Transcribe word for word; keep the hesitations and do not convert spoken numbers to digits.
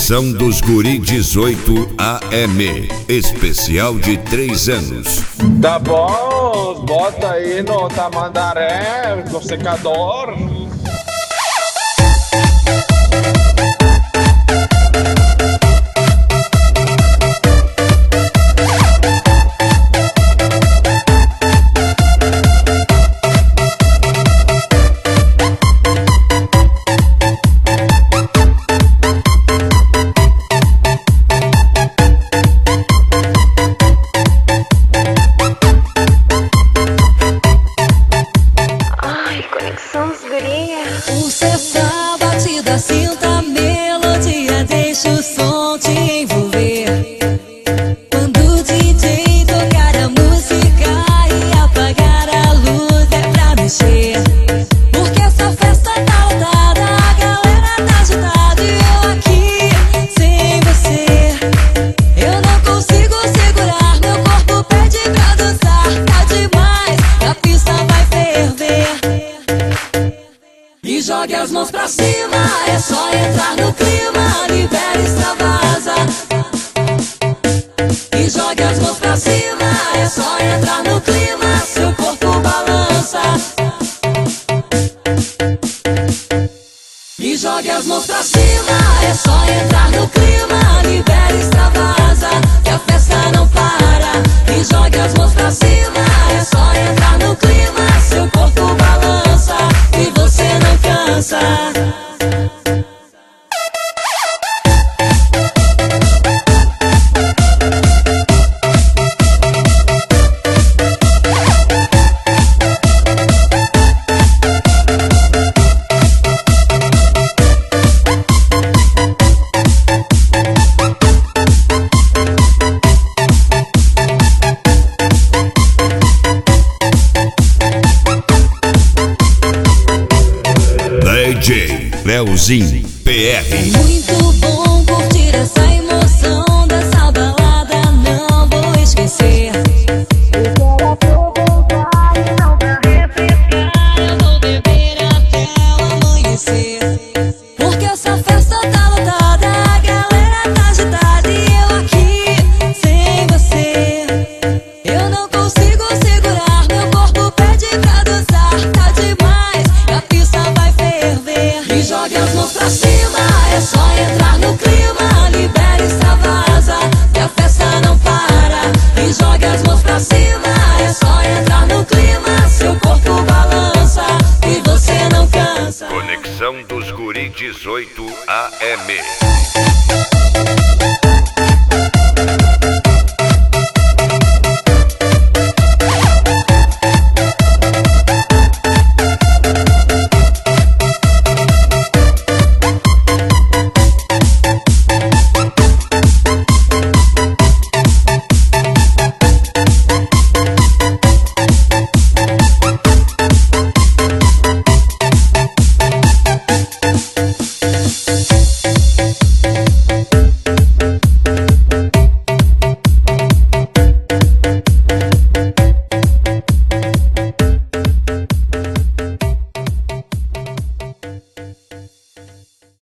Conexão dos Guri dezoito A M, especial de três anos. Tá bom, bota aí no tamandaré, no secador. Pulsa essa batida, sinta a melodia, deixa o som te envolver. Quando o D J tocar a música e apagar a luz é pra mexer. Porque essa festa tá lotada, a galera tá agitada e eu aqui sem você. Eu não consigo segurar, meu corpo pede pra dançar. Tá demais, a pista vai ferver. E jogue as mãos pra cima, é só entrar no clima, libera e extravasa. E jogue as mãos pra cima, é só entrar no clima, seu corpo balança. E jogue as mãos pra cima, é só entrar no clima, libera e extravasa, que a festa não para. E jogue as mãos pra cima, é só entrar no clima, seu corpo balança e você não cansa. D J Leozinho P R. Muito bom curtir essa emoção dessa balada, não vou esquecer. Eu quero aproveitar e não pra refrescar, eu vou beber até o amanhecer. Porque essa festa tá lotada, a galera tá agitada e eu aqui sem você. Eu não consigo segurar, meu corpo pede pra dançar. Tá demais, a pista vai ferver. E jogue as mãos pra cima, é só entrar no clima, libera e extravasa, que a festa não para. E jogue as mãos pra cima, é só entrar no clima, seu corpo balança e você não cansa. Conexão dos Guri dezoito A M.